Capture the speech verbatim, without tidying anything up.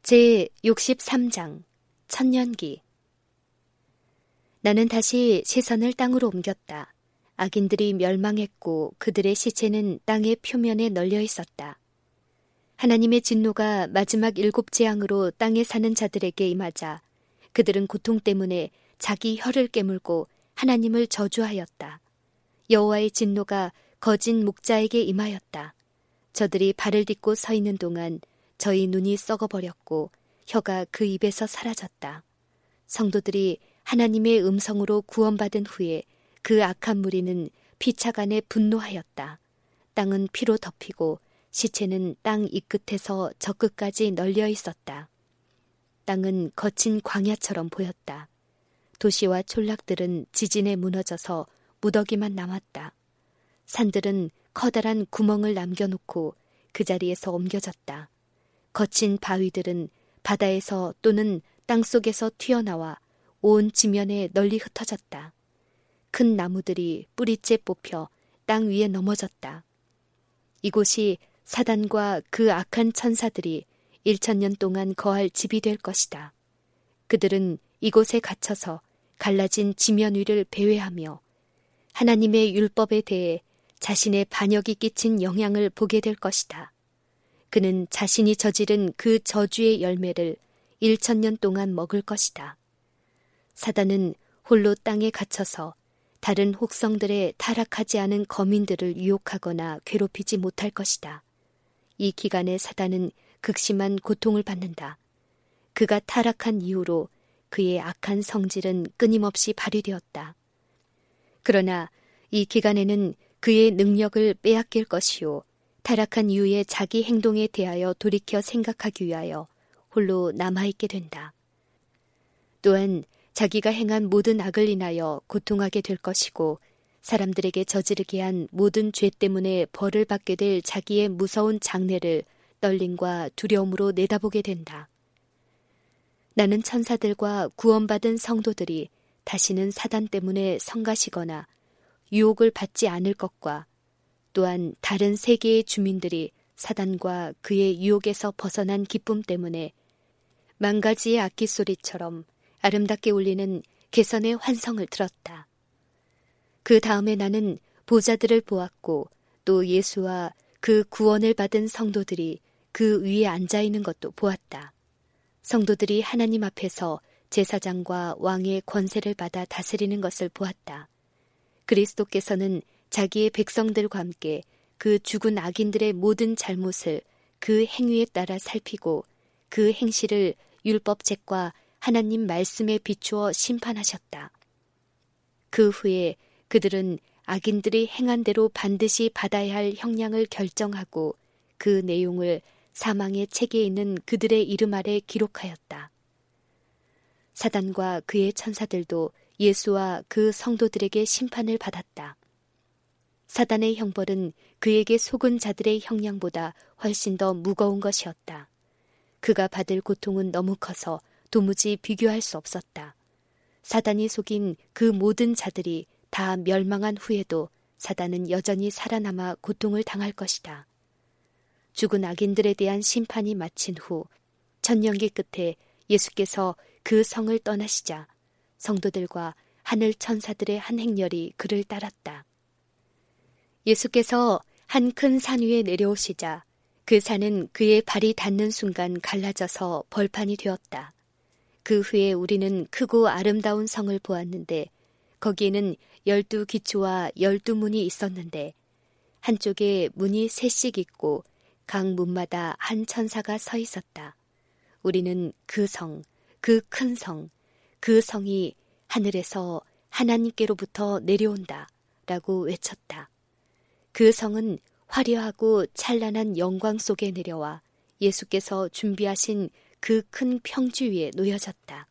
제육십삼 장 천년기. 나는 다시 시선을 땅으로 옮겼다. 악인들이 멸망했고 그들의 시체는 땅의 표면에 널려 있었다. 하나님의 진노가 마지막 일곱 재앙으로 땅에 사는 자들에게 임하자 그들은 고통 때문에 자기 혀를 깨물고 하나님을 저주하였다. 여호와의 진노가 거짓 목자에게 임하였다. 저들이 발을 딛고 서 있는 동안 저희 눈이 썩어버렸고 혀가 그 입에서 사라졌다. 성도들이 하나님의 음성으로 구원받은 후에 그 악한 무리는 피차간에 분노하였다. 땅은 피로 덮이고 시체는 땅 이 끝에서 저 끝까지 널려 있었다. 땅은 거친 광야처럼 보였다. 도시와 촌락들은 지진에 무너져서 무더기만 남았다. 산들은 커다란 구멍을 남겨놓고 그 자리에서 옮겨졌다. 거친 바위들은 바다에서 또는 땅속에서 튀어나와 온 지면에 널리 흩어졌다. 큰 나무들이 뿌리째 뽑혀 땅 위에 넘어졌다. 이곳이 사단과 그 악한 천사들이 일천 년 동안 거할 집이 될 것이다. 그들은 이곳에 갇혀서 갈라진 지면 위를 배회하며 하나님의 율법에 대해 자신의 반역이 끼친 영향을 보게 될 것이다. 그는 자신이 저지른 그 저주의 열매를 일천 년 동안 먹을 것이다. 사단은 홀로 땅에 갇혀서 다른 혹성들의 타락하지 않은 거민들을 유혹하거나 괴롭히지 못할 것이다. 이 기간에 사단은 극심한 고통을 받는다. 그가 타락한 이후로 그의 악한 성질은 끊임없이 발휘되었다. 그러나 이 기간에는 그의 능력을 빼앗길 것이요 타락한 이후에 자기 행동에 대하여 돌이켜 생각하기 위하여 홀로 남아있게 된다. 또한 자기가 행한 모든 악을 인하여 고통하게 될 것이고 사람들에게 저지르게 한 모든 죄 때문에 벌을 받게 될 자기의 무서운 장래를 떨림과 두려움으로 내다보게 된다. 나는 천사들과 구원받은 성도들이 다시는 사단 때문에 성가시거나 유혹을 받지 않을 것과 또한 다른 세계의 주민들이 사단과 그의 유혹에서 벗어난 기쁨 때문에 만 가지의 악기 소리처럼 아름답게 울리는 개선의 환성을 들었다. 그 다음에 나는 보좌들을 보았고 또 예수와 그 구원을 받은 성도들이 그 위에 앉아있는 것도 보았다. 성도들이 하나님 앞에서 제사장과 왕의 권세를 받아 다스리는 것을 보았다. 그리스도께서는 자기의 백성들과 함께 그 죽은 악인들의 모든 잘못을 그 행위에 따라 살피고 그 행실을 율법책과 하나님 말씀에 비추어 심판하셨다. 그 후에 그들은 악인들이 행한 대로 반드시 받아야 할 형량을 결정하고 그 내용을 사망의 책에 있는 그들의 이름 아래 기록하였다. 사단과 그의 천사들도 예수와 그 성도들에게 심판을 받았다. 사단의 형벌은 그에게 속은 자들의 형량보다 훨씬 더 무거운 것이었다. 그가 받을 고통은 너무 커서 도무지 비교할 수 없었다. 사단이 속인 그 모든 자들이 다 멸망한 후에도 사단은 여전히 살아남아 고통을 당할 것이다. 죽은 악인들에 대한 심판이 마친 후 천년기 끝에 예수께서 그 성을 떠나시자 성도들과 하늘 천사들의 한 행렬이 그를 따랐다. 예수께서 한 큰 산 위에 내려오시자 그 산은 그의 발이 닿는 순간 갈라져서 벌판이 되었다. 그 후에 우리는 크고 아름다운 성을 보았는데 거기에는 열두 기초와 열두 문이 있었는데 한쪽에 문이 셋씩 있고 각 문마다 한 천사가 서 있었다. 우리는 그 성, 그 큰 성, 그 성이 하늘에서 하나님께로부터 내려온다 라고 외쳤다. 그 성은 화려하고 찬란한 영광 속에 내려와 예수께서 준비하신 그 큰 평지 위에 놓여졌다.